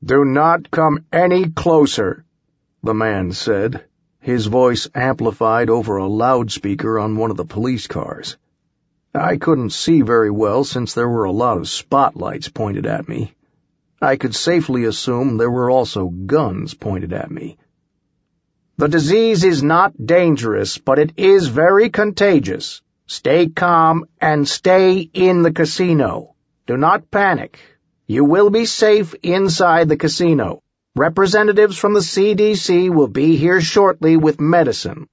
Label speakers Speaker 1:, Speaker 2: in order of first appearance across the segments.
Speaker 1: "Do not come any closer," the man said, his voice amplified over a loudspeaker on one of the police cars. I couldn't see very well since there were a lot of spotlights pointed at me. I could safely assume there were also guns pointed at me. "The disease is not dangerous, but it is very contagious. Stay calm and stay in the casino. Do not panic. You will be safe inside the casino. Representatives from the CDC will be here shortly with medicine."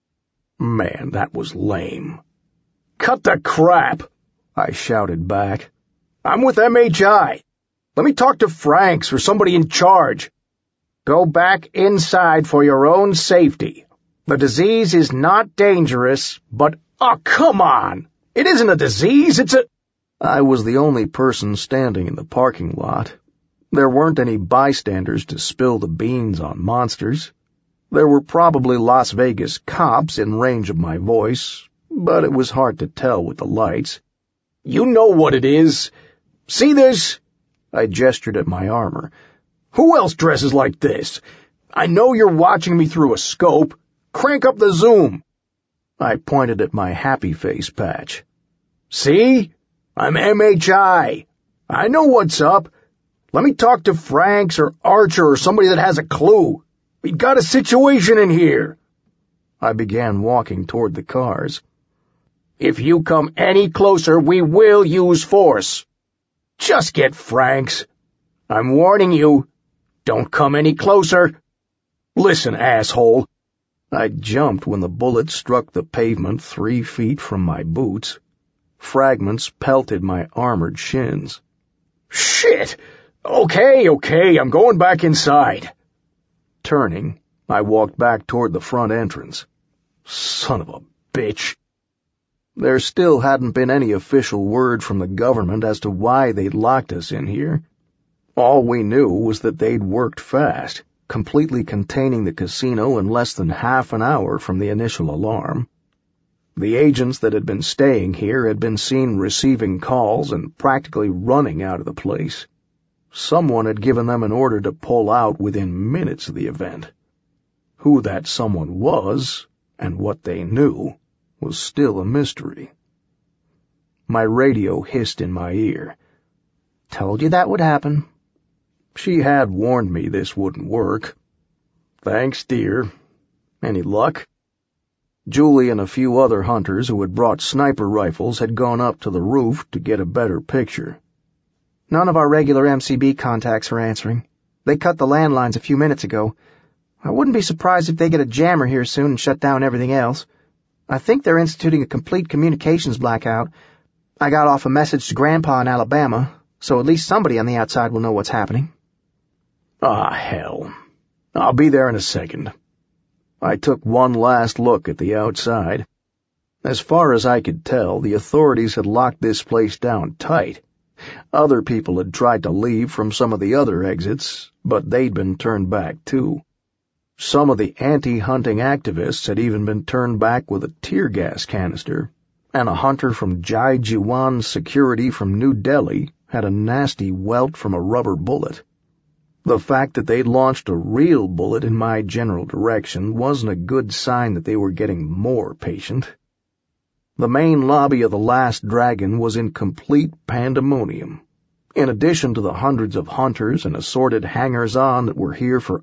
Speaker 1: Man, that was lame. "Cut the crap," I shouted back. "I'm with MHI. Let me talk to Franks or somebody in charge." "Go back inside for your own safety. The disease is not dangerous, but—" "Oh, come on! It isn't a disease, it's a—" I was the only person standing in the parking lot. There weren't any bystanders to spill the beans on monsters. There were probably Las Vegas cops in range of my voice, but it was hard to tell with the lights. "You know what it is. See this?" I gestured at my armor. "Who else dresses like this? I know you're watching me through a scope. Crank up the zoom." I pointed at my happy face patch. "See? I'm MHI. I know what's up. Let me talk to Franks or Archer or somebody that has a clue. We've got a situation in here." I began walking toward the cars. "If you come any closer, we will use force. Just get Franks. I'm warning you. Don't come any closer. Listen, asshole." I jumped when the bullet struck the pavement 3 feet from my boots. Fragments pelted my armored shins. "Shit! Okay, I'm going back inside." Turning, I walked back toward the front entrance. Son of a bitch. There still hadn't been any official word from the government as to why they'd locked us in here. All we knew was that they'd worked fast, completely containing the casino in less than half an hour from the initial alarm. The agents that had been staying here had been seen receiving calls and practically running out of the place. Someone had given them an order to pull out within minutes of the event. Who that someone was, and what they knew, was still a mystery. My radio hissed in my ear. "Told you that would happen." She had warned me this wouldn't work. "Thanks, dear. Any luck?" Julie and a few other hunters who had brought sniper rifles had gone up to the roof to get a better picture.
Speaker 2: "None of our regular MCB contacts are answering. They cut the landlines a few minutes ago. I wouldn't be surprised if they get a jammer here soon and shut down everything else. I think they're instituting a complete communications blackout. I got off a message to Grandpa in Alabama, so at least somebody on the outside will know what's happening."
Speaker 1: Ah, hell. I'll be there in a second. I took one last look at the outside. As far as I could tell, the authorities had locked this place down tight. Other people had tried to leave from some of the other exits, but they'd been turned back too. Some of the anti-hunting activists had even been turned back with a tear gas canister, and a hunter from Jai Jiwan Security from New Delhi had a nasty welt from a rubber bullet. The fact that they'd launched a real bullet in my general direction wasn't a good sign that they were getting more patient. The main lobby of the Last Dragon was in complete pandemonium. In addition to the hundreds of hunters and assorted hangers-on that were here for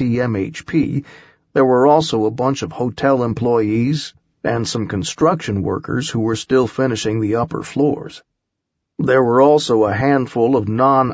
Speaker 1: ICMHP, there were also a bunch of hotel employees and some construction workers who were still finishing the upper floors. There were also a handful of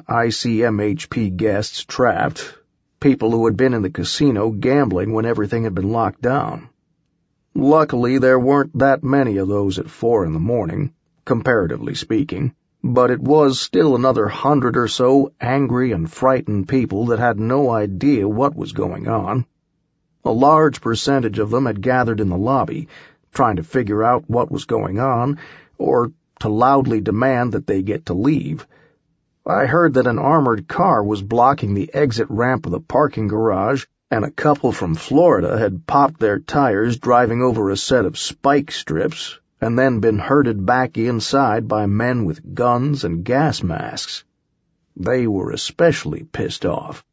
Speaker 1: non-ICMHP guests trapped, people who had been in the casino gambling when everything had been locked down. Luckily, there weren't that many of those at 4 a.m, comparatively speaking, but it was still another 100 or so angry and frightened people that had no idea what was going on. A large percentage of them had gathered in the lobby, trying to figure out what was going on, or to loudly demand that they get to leave. I heard that an armored car was blocking the exit ramp of the parking garage, and a couple from Florida had popped their tires driving over a set of spike strips and then been herded back inside by men with guns and gas masks. They were especially pissed off.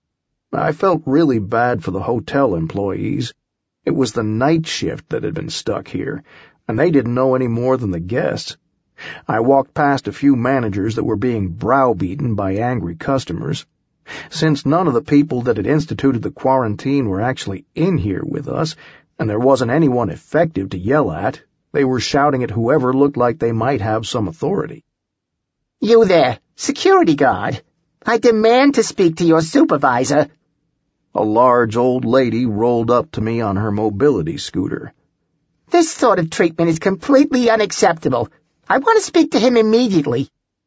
Speaker 1: I felt really bad for the hotel employees. It was the night shift that had been stuck here, and they didn't know any more than the guests. I walked past a few managers that were being browbeaten by angry customers. Since none of the people that had instituted the quarantine were actually in here with us, and there wasn't anyone effective to yell at, they were shouting at whoever looked like they might have some authority.
Speaker 3: "You there, security guard. I demand to speak to your supervisor."
Speaker 1: A large old lady rolled up to me on her mobility scooter.
Speaker 3: "This sort of treatment is completely unacceptable. I want to speak to him immediately."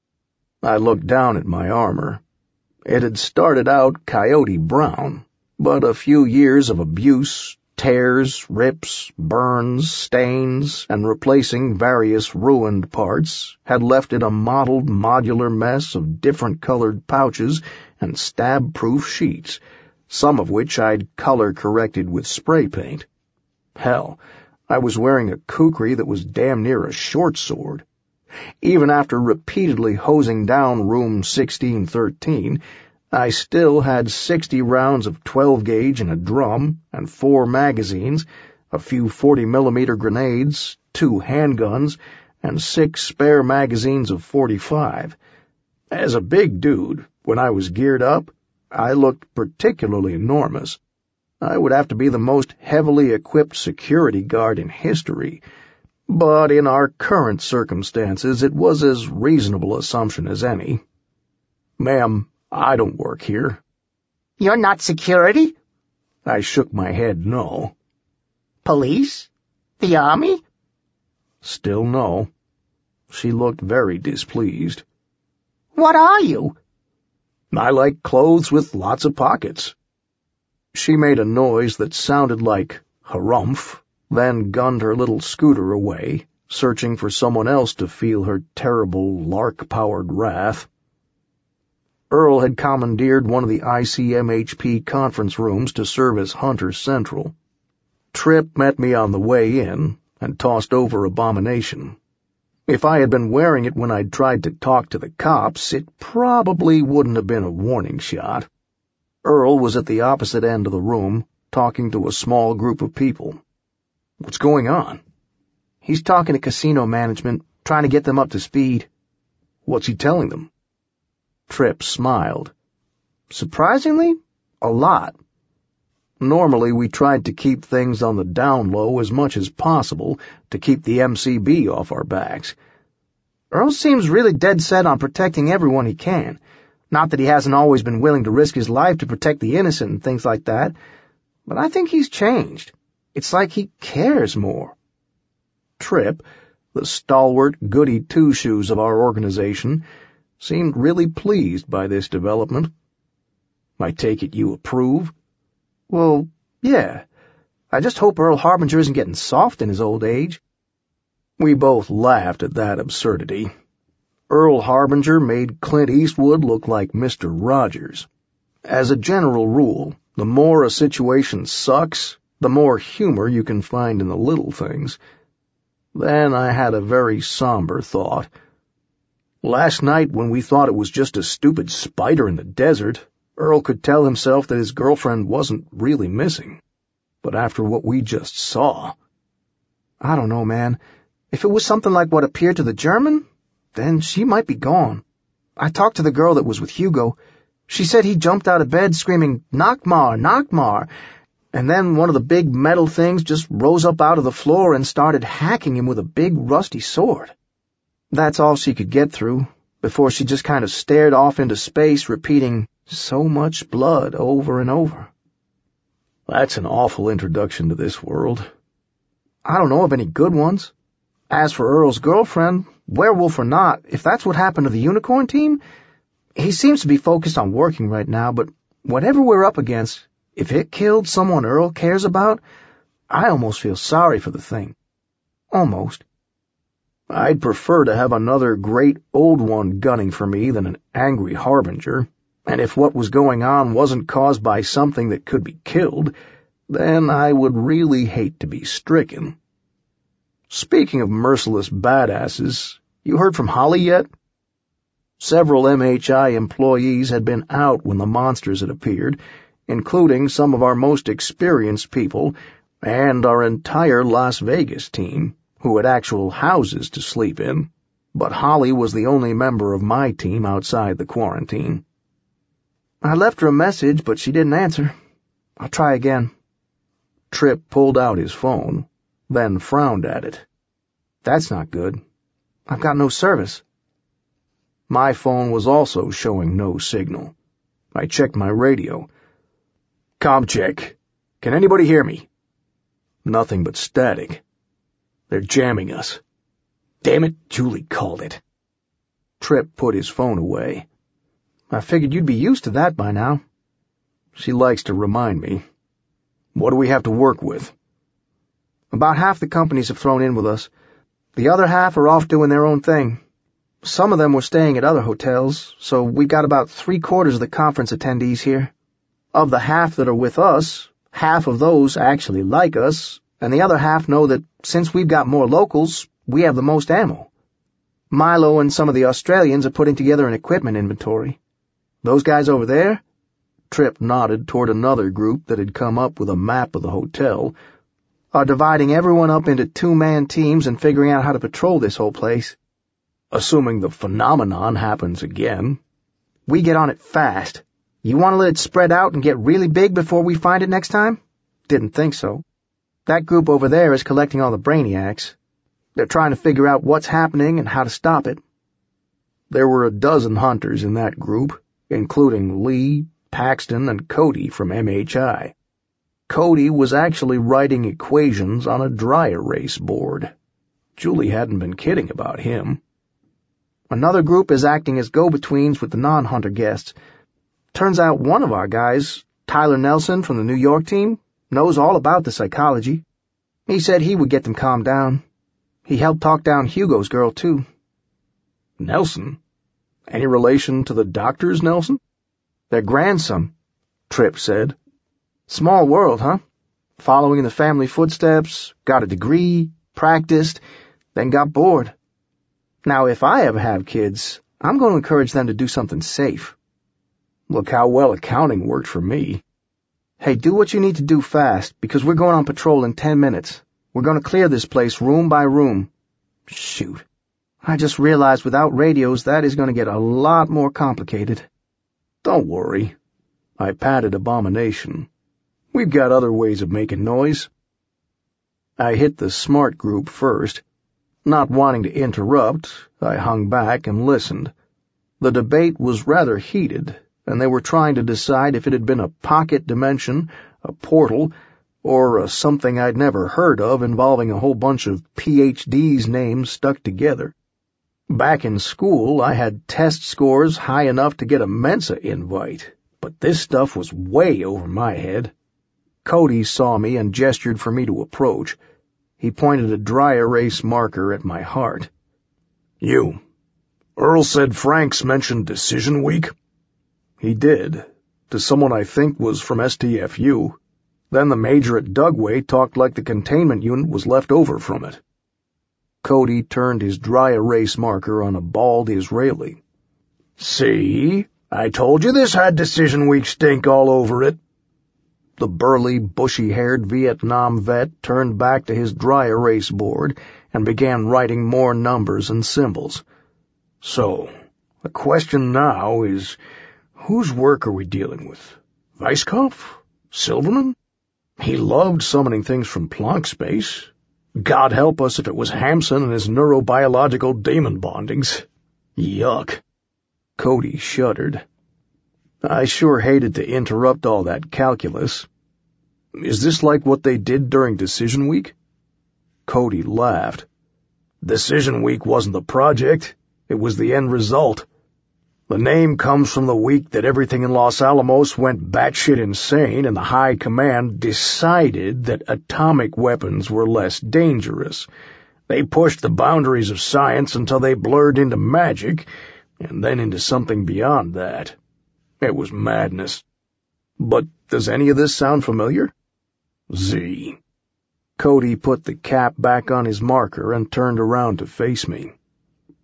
Speaker 1: I looked down at my armor. It had started out coyote brown, but a few years of abuse, tears, rips, burns, stains, and replacing various ruined parts had left it a mottled modular mess of different colored pouches and stab-proof sheets, some of which I'd color-corrected with spray paint. Hell, I was wearing a kukri that was damn near a short sword. Even after repeatedly hosing down room 1613, I still had 60 rounds of 12-gauge in a drum and 4 magazines, a few 40mm grenades, 2 handguns, and 6 spare magazines of .45. As a big dude, when I was geared up, I looked particularly enormous. I would have to be the most heavily equipped security guard in history, but in our current circumstances it was as reasonable assumption as any. "Ma'am, I don't work here."
Speaker 3: "You're not security?
Speaker 1: I shook my head no.
Speaker 3: Police? The army?"
Speaker 1: Still no. She looked very displeased.
Speaker 3: "What are you?"
Speaker 1: "I like clothes with lots of pockets." She made a noise that sounded like harumph, then gunned her little scooter away, searching for someone else to feel her terrible lark-powered wrath. Earl had commandeered one of the ICMHP conference rooms to serve as Hunter Central. Tripp met me on the way in and tossed over Abomination. If I had been wearing it when I'd tried to talk to the cops, it probably wouldn't have been a warning shot. Earl was at the opposite end of the room, talking to a small group of people. "What's going on?"
Speaker 2: "He's talking to casino management, trying to get them up to speed."
Speaker 1: "What's he telling them?" Tripp smiled.
Speaker 2: "Surprisingly, a lot.
Speaker 1: Normally we tried to keep things on the down low as much as possible to keep the MCB off our backs.
Speaker 2: Earl seems really dead set on protecting everyone he can. Not that he hasn't always been willing to risk his life to protect the innocent and things like that, but I think he's changed. It's like he cares more."
Speaker 1: Tripp, the stalwart goody two-shoes of our organization, seemed really pleased by this development. "I take it you approve?"
Speaker 2: "Well, yeah. I just hope Earl Harbinger isn't getting soft in his old age."
Speaker 1: We both laughed at that absurdity. Earl Harbinger made Clint Eastwood look like Mr. Rogers. As a general rule, the more a situation sucks, the more humor you can find in the little things. Then I had a very somber thought. Last night, when we thought it was just a stupid spider in the desert, Earl could tell himself that his girlfriend wasn't really missing. But after what we just saw...
Speaker 2: I don't know, man. If it was something like what appeared to the German, then she might be gone. I talked to the girl that was with Hugo. She said he jumped out of bed screaming, "Nockmaar, Nockmaar," and then one of the big metal things just rose up out of the floor and started hacking him with a big rusty sword. That's all she could get through, before she just kind of stared off into space, repeating, "So much blood," over and over.
Speaker 1: That's an awful introduction to this world.
Speaker 2: I don't know of any good ones. As for Earl's girlfriend, werewolf or not, if that's what happened to the Unicorn team, he seems to be focused on working right now, but whatever we're up against, if it killed someone Earl cares about, I almost feel sorry for the thing. Almost.
Speaker 1: I'd prefer to have another great old one gunning for me than an angry Harbinger, and if what was going on wasn't caused by something that could be killed, then I would really hate to be stricken. Speaking of merciless badasses, you heard from Holly yet? Several MHI employees had been out when the monsters had appeared, including some of our most experienced people and our entire Las Vegas team, who had actual houses to sleep in, but Holly was the only member of my team outside the quarantine.
Speaker 2: I left her a message, but she didn't answer. I'll try again.
Speaker 1: Tripp pulled out his phone, then frowned at it.
Speaker 2: That's not good. I've got no service.
Speaker 1: My phone was also showing no signal. I checked my radio. "Com check. Can anybody hear me?" Nothing but static. "They're jamming us." "Damn it, Julie called it." Tripp put his phone away.
Speaker 2: "I figured you'd be used to that by now."
Speaker 1: "She likes to remind me. What do we have to work with?"
Speaker 2: "About half the companies have thrown in with us. The other half are off doing their own thing. Some of them were staying at other hotels, so we've got about 3/4 of the conference attendees here. Of the half that are with us, half of those actually like us, and the other half know that since we've got more locals, we have the most ammo. Milo and some of the Australians are putting together an equipment inventory. Those guys over there,"
Speaker 1: Tripp nodded toward another group that had come up with a map of the hotel,
Speaker 2: "are dividing everyone up into 2-man teams and figuring out how to patrol this whole place.
Speaker 1: Assuming the phenomenon happens again."
Speaker 2: "We get on it fast. You want to let it spread out and get really big before we find it next time? Didn't think so. That group over there is collecting all the brainiacs. They're trying to figure out what's happening and how to stop it."
Speaker 1: There were a dozen hunters in that group, including Lee, Paxton, and Cody from MHI. Cody was actually writing equations on a dry erase board. Julie hadn't been kidding about him.
Speaker 2: "Another group is acting as go-betweens with the non-hunter guests. Turns out one of our guys, Tyler Nelson from the New York team, knows all about the psychology. He said he would get them calmed down. He helped talk down Hugo's girl, too."
Speaker 1: "Nelson? Any relation to the doctors, Nelson?"
Speaker 2: "Their grandson,"
Speaker 1: Tripp said.
Speaker 2: "Small world, huh? Following in the family footsteps, got a degree, practiced, then got bored. Now, if I ever have kids, I'm going to encourage them to do something safe."
Speaker 1: "Look how well accounting worked for me."
Speaker 2: "Hey, do what you need to do fast, because we're going on patrol in 10 minutes. We're going to clear this place room by room." "Shoot. I just realized without radios that is going to get a lot more complicated."
Speaker 1: "Don't worry." I patted Abomination. "We've got other ways of making noise." I hit the smart group first. Not wanting to interrupt, I hung back and listened. The debate was rather heated, and they were trying to decide if it had been a pocket dimension, a portal, or something I'd never heard of involving a whole bunch of PhDs' names stuck together. Back in school, I had test scores high enough to get a Mensa invite, but this stuff was way over my head. Cody saw me and gestured for me to approach. He pointed a dry erase marker at my heart. "You. Earl said Franks mentioned Decision Week?" "He did, to someone I think was from STFU. Then the major at Dugway talked like the containment unit was left over from it." Cody turned his dry erase marker on a bald Israeli. "See? I told you this had Decision Week stink all over it." The burly, bushy-haired Vietnam vet turned back to his dry erase board and began writing more numbers and symbols. "So, the question now is, whose work are we dealing with? Weisskopf? Silverman? He loved summoning things from Planck space. God help us if it was Hampson and his neurobiological demon bondings. Yuck." Cody shuddered. "I sure hated to interrupt all that calculus. Is this like what they did during Decision Week?" Cody laughed. "Decision Week wasn't the project. It was the end result. The name comes from the week that everything in Los Alamos went batshit insane and the High Command decided that atomic weapons were less dangerous. They pushed the boundaries of science until they blurred into magic, and then into something beyond that. It was madness. But does any of this sound familiar?" "Z." Cody put the cap back on his marker and turned around to face me.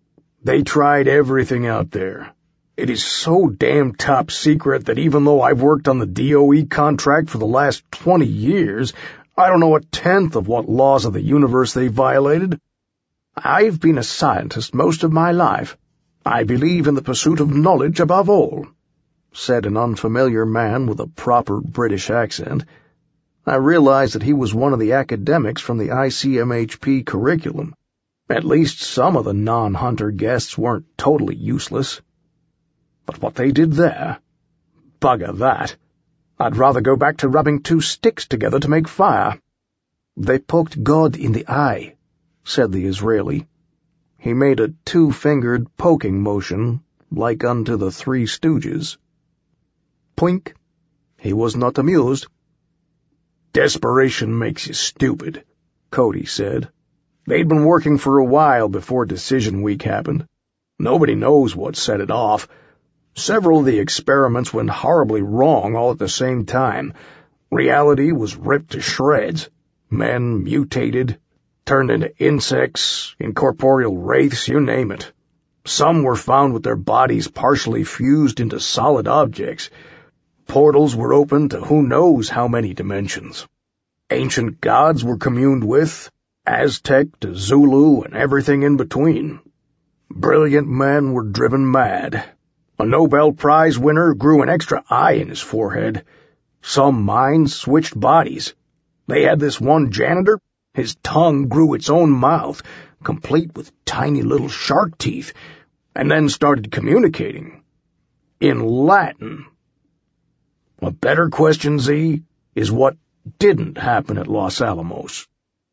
Speaker 1: They tried everything out there. It is so damn top secret that even though I've worked on the DOE contract for the last 20 years, I don't know a tenth of what laws of the universe they violated. I've been a scientist most of my life. I believe in the pursuit of knowledge above all," said an unfamiliar man with a proper British accent. I realized that he was one of the academics from the ICMHP curriculum. At least some of the non-hunter guests weren't totally useless. But what they did there? Bugger that. I'd rather go back to rubbing two sticks together to make fire. "They poked God in the eye," said the Israeli. He made a two-fingered poking motion, like unto the Three Stooges. Poink. He was not amused. "Desperation makes you stupid," Cody said. "They'd been working for a while before Decision Week happened. Nobody knows what set it off. Several of the experiments went horribly wrong all at the same time. Reality was ripped to shreds. Men mutated, turned into insects, incorporeal wraiths, you name it. Some were found with their bodies partially fused into solid objects. Portals were opened to who knows how many dimensions. Ancient gods were communed with, Aztec to Zulu and everything in between. Brilliant men were driven mad. A Nobel Prize winner grew an extra eye in his forehead. Some minds switched bodies. They had this one janitor. His tongue grew its own mouth, complete with tiny little shark teeth, and then started communicating. In Latin. A better question, Z, is what didn't happen at Los Alamos."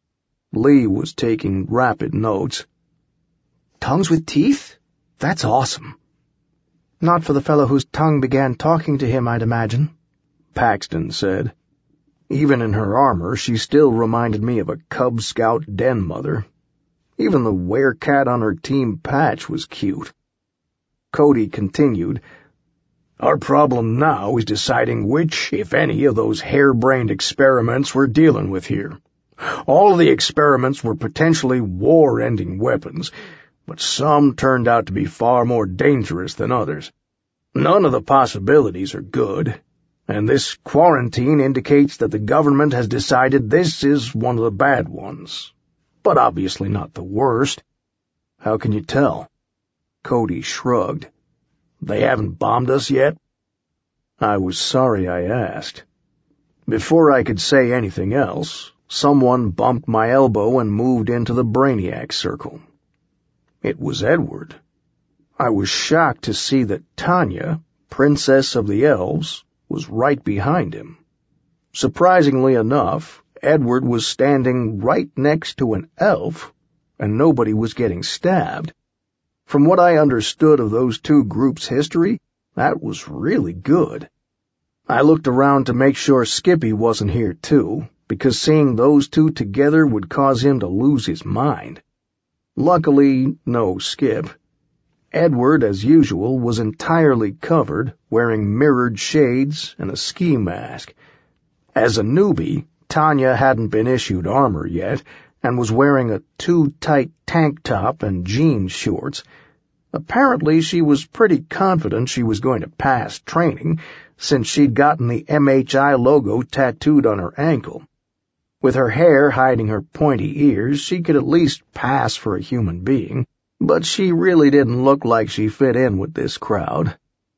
Speaker 1: Lee was taking rapid notes.
Speaker 2: "Tongues with teeth? That's awesome." "Not for the fellow whose tongue began talking to him, I'd imagine,"
Speaker 1: Paxton said. Even in her armor, she still reminded me of a Cub Scout den mother. Even the werecat on her team patch was cute. Cody continued, "Our problem now is deciding which, if any, of those harebrained experiments we're dealing with here. All of the experiments were potentially war-ending weapons, but some turned out to be far more dangerous than others. None of the possibilities are good, and this quarantine indicates that the government has decided this is one of the bad ones, but obviously not the worst." "How can you tell?" Cody shrugged. "They haven't bombed us yet?" I was sorry I asked. Before I could say anything else, someone bumped my elbow and moved into the Brainiac circle. It was Edward. I was shocked to see that Tanya, Princess of the Elves, was right behind him. Surprisingly enough, Edward was standing right next to an elf, and nobody was getting stabbed. From what I understood of those two groups' history, that was really good. I looked around to make sure Skippy wasn't here too, because seeing those two together would cause him to lose his mind. Luckily, no Skip. Edward, as usual, was entirely covered, wearing mirrored shades and a ski mask. As a newbie, Tanya hadn't been issued armor yet, and was wearing a too-tight tank top and jeans shorts. Apparently she was pretty confident she was going to pass training, since she'd gotten the MHI logo tattooed on her ankle. With her hair hiding her pointy ears, she could at least pass for a human being, but she really didn't look like she fit in with this crowd.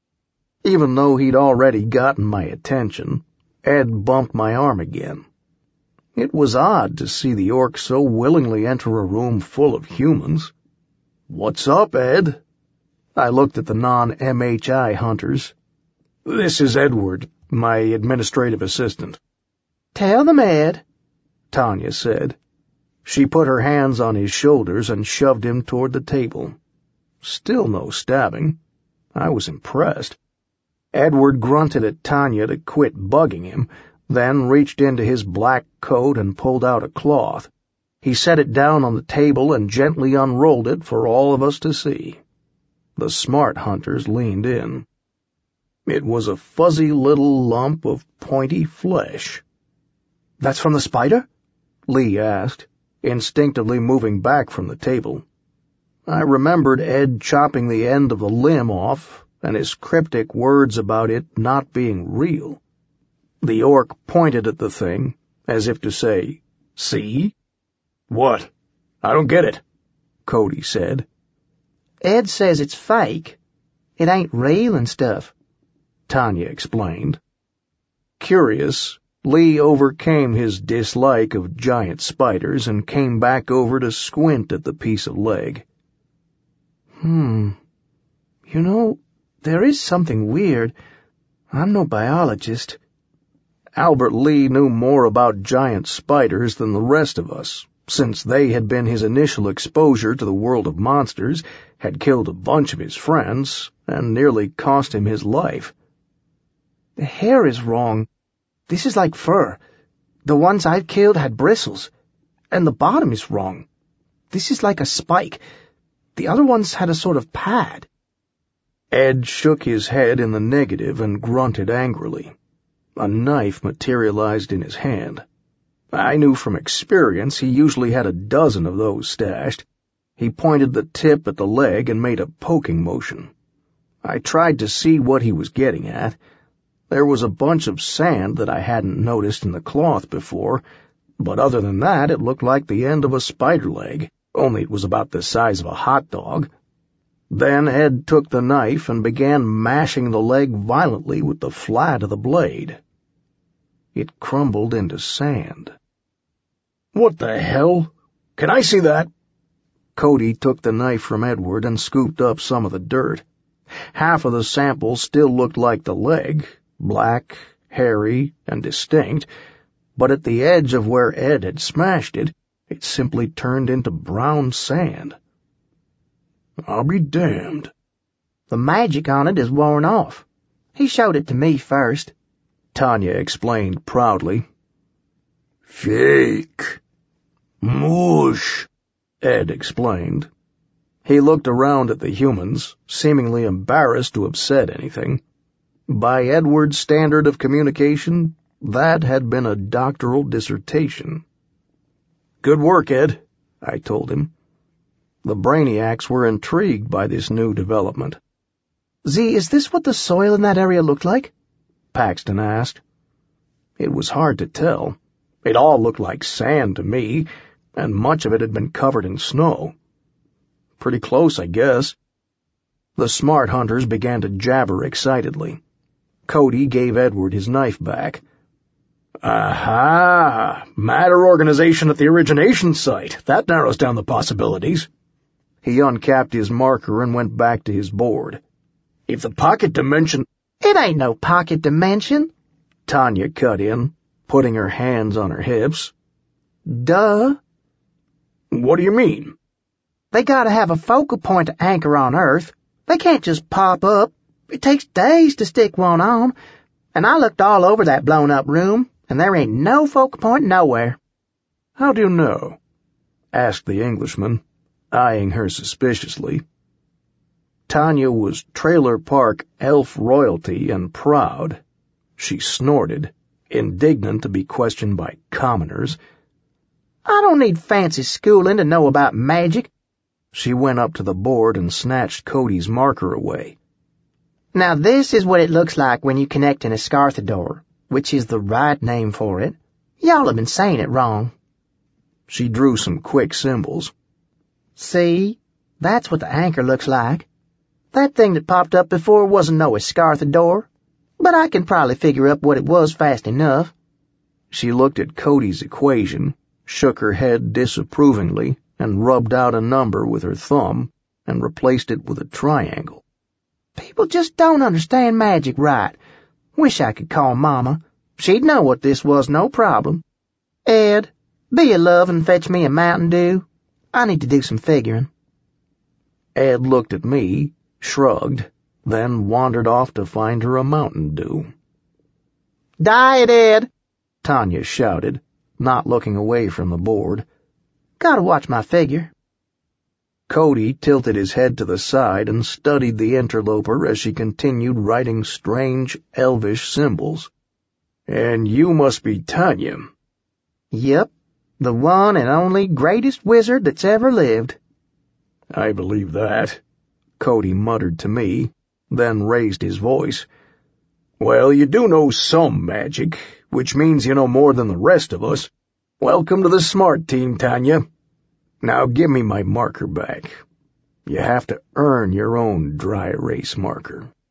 Speaker 1: Even though he'd already gotten my attention, Ed bumped my arm again. It was odd to see the orc so willingly enter a room full of humans. "What's up, Ed?" I looked at the non-MHI hunters. "This is Edward, my administrative assistant."
Speaker 2: "Tell them, Ed,"
Speaker 1: Tanya said. She put her hands on his shoulders and shoved him toward the table. Still no stabbing. I was impressed. Edward grunted at Tanya to quit bugging him, then reached into his black coat and pulled out a cloth. He set it down on the table and gently unrolled it for all of us to see. The smart hunters leaned in. It was a fuzzy little lump of pointy flesh. "That's from the spider?" Lee asked, instinctively moving back from the table. I remembered Ed chopping the end of a limb off and his cryptic words about it not being real. The orc pointed at the thing, as if to say, "See?" "What? I don't get it," Cody said.
Speaker 2: Ed says it's fake. It ain't real and stuff,
Speaker 1: Tanya explained. Curious, Lee overcame his dislike of giant spiders and came back over to squint at the piece of leg.
Speaker 2: You know, there is something weird. I'm no biologist.
Speaker 1: Albert Lee knew more about giant spiders than the rest of us, since they had been his initial exposure to the world of monsters, had killed a bunch of his friends, and nearly cost him his life.
Speaker 2: The hair is wrong. This is like fur. The ones I've killed had bristles. And the bottom is wrong. This is like a spike. The other ones had a sort of pad.
Speaker 1: Ed shook his head in the negative and grunted angrily. A knife materialized in his hand. I knew from experience he usually had a dozen of those stashed. He pointed the tip at the leg and made a poking motion. I tried to see what he was getting at. There was a bunch of sand that I hadn't noticed in the cloth before, but other than that it looked like the end of a spider leg, only it was about the size of a hot dog. Then Ed took the knife and began mashing the leg violently with the flat of the blade. It crumbled into sand. "What the hell? Can I see that?" Cody took the knife from Edward and scooped up some of the dirt. Half of the sample still looked like the leg, black, hairy, and distinct, but at the edge of where Ed had smashed it, it simply turned into brown sand. "I'll be damned."
Speaker 2: The magic on it is worn off. He showed it to me first,
Speaker 1: Tanya explained proudly. "Fake. Moosh," Ed explained. He looked around at the humans, seemingly embarrassed to have said anything. By Edward's standard of communication, that had been a doctoral dissertation. "Good work, Ed," I told him. The Brainiacs were intrigued by this new development.
Speaker 2: "Z, is this what the soil in that area looked like?"
Speaker 1: Paxton asked. It was hard to tell. It all looked like sand to me, and much of it had been covered in snow. Pretty close, I guess. The smart hunters began to jabber excitedly. Cody gave Edward his knife back. "Aha! Matter organization at the origination site. That narrows down the possibilities." He uncapped his marker and went back to his board. "If the pocket dimension—"
Speaker 2: "It ain't no pocket dimension,"
Speaker 1: Tanya cut in, putting her hands on her hips.
Speaker 2: "Duh."
Speaker 1: "What do you mean?"
Speaker 2: "They gotta have a focal point to anchor on Earth. They can't just pop up. It takes days to stick one on. And I looked all over that blown-up room, and there ain't no focal point nowhere."
Speaker 1: "How do you know?" asked the Englishman, eyeing her suspiciously. Tanya was trailer park elf royalty and proud. She snorted, indignant to be questioned by commoners.
Speaker 2: "I don't need fancy schooling to know about magic."
Speaker 1: She went up to the board and snatched Cody's marker away.
Speaker 2: "Now this is what it looks like when you connect an escarthador, which is the right name for it. Y'all have been saying it wrong."
Speaker 1: She drew some quick symbols.
Speaker 2: "See? That's what the anchor looks like. That thing that popped up before wasn't no escarthador, but I can probably figure up what it was fast enough."
Speaker 1: She looked at Cody's equation, shook her head disapprovingly, and rubbed out a number with her thumb, and replaced it with a triangle.
Speaker 2: "People just don't understand magic right. Wish I could call Mama. She'd know what this was, no problem. Ed, be a love and fetch me a Mountain Dew. I need to do some figuring."
Speaker 1: Ed looked at me, shrugged, then wandered off to find her a Mountain Dew.
Speaker 2: "Diet, Ed,"
Speaker 1: Tanya shouted, not looking away from the board.
Speaker 2: "Gotta watch my figure."
Speaker 1: Cody tilted his head to the side and studied the interloper as she continued writing strange, elvish symbols. "And you must be Tanya."
Speaker 2: "Yep, the one and only greatest wizard that's ever lived."
Speaker 1: I believe that, Cody muttered to me, then raised his voice. Well, you do know some magic, which means you know more than the rest of us. Welcome to the smart team, Tanya. Now give me my marker back. You have to earn your own dry erase marker.